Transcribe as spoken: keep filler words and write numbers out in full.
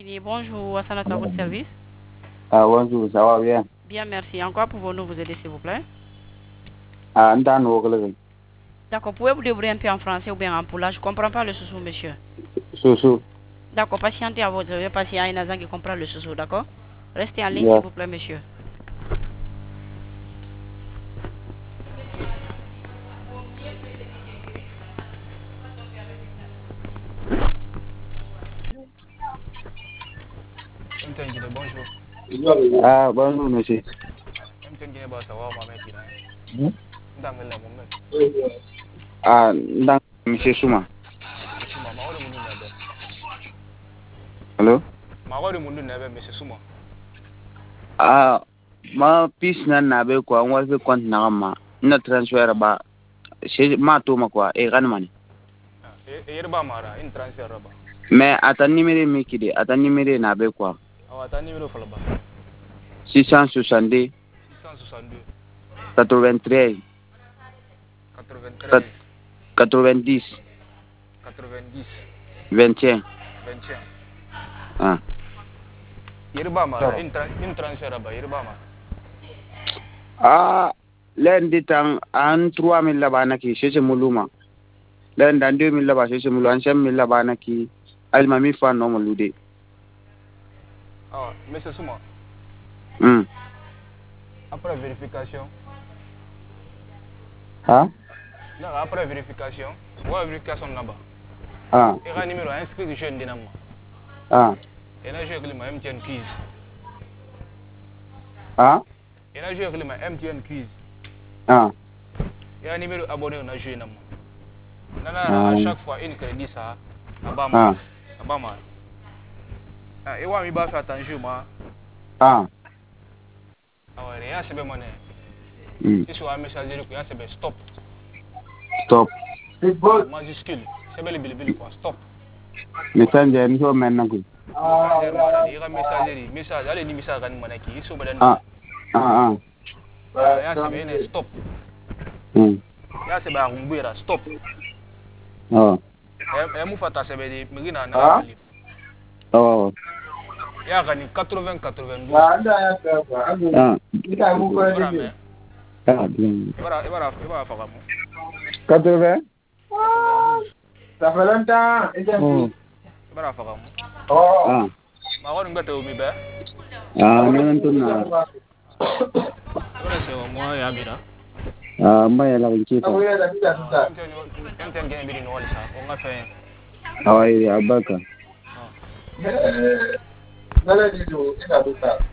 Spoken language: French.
Bonjour, Hassan, à votre service. Ah, bonjour, ça va bien? Bien, merci. En quoi pouvons-nous vous aider, s'il vous plaît? Ah, Ndan Wogle. D'accord, pouvez-vous débrouiller un peu en français ou bien en poula? Je ne comprends pas le sous monsieur. Sous-sous. D'accord, patientez à votre avis, parce qu'il y a un agent qui comprend le sous d'accord? Restez en ligne, Yeah. s'il vous plaît, monsieur. Bonjour. Ah, bonjour, monsieur. Hmm? Ah, Ndan, monsieur Souma. Hello? Ah, ma pis na na be kwa ngwa be kwant na ma. Na transfer ba. She ma to ma kwa e gan mani. Mais ata numéro mi kide, ata numéro na be kwa. six cent soixante-deux quatre-vingt-treize quatre-vingt-dix vingt et un. Ah. Ah, lundi tang an trois mille labana ki chez muluma. Lundi an deux mille labana chez mulu an cinq mille labana ki al mami fa no mulude. Ah, monsieur Souma. Hmm. Après vérification. Ah? Non, après vérification. Ouais, vérification là-bas. Ah. Et un numéro inscrit que je ne dis Ah. Et là, je vais ma M T N quiz. Ah? Et là, je vais ma M T N quiz. Ah. Et un numéro abonné on a joué là. Nana, Ah. à chaque fois, une crédit ça. À Bama. Ah. À Bama. Ah, et ouais, il va faire attention, moi. Ah. Ah ouais, rien, c'est bien monnaie. Hmm. Si je vois un message, je dis c'est bien stop. Stop. Ah, majuscule. C'est bien le billet, quoi. Stop. Messenger ni so men nangu. Message, voilà. Il y a un message, message, allez, ni message, on monnaie qui. Il faut bien. Ah. Ah. Ah, yeah, c'est bien stop. Hmm. Yeah, c'est bien rumbuira, stop. Oh. Et moi, fata c'est bien, mais il y a un Ah. Oh. Il y a un quatre-vingts quatre-vingt-douze. Ah. Ah, Ah, bien. voilà, voilà, voilà, voilà. quatre-vingts. Ça fait longtemps. Oh. Voilà, voilà. Oh. Ah. Ma on ngata o mi ba. Ah, non tuna. Voilà, c'est moi et Amira. Ah, mbaya la kinchita. Tem tem gen biri no wala sa. On a fait. Awai abaka. Ah. Nala dijo ina duka.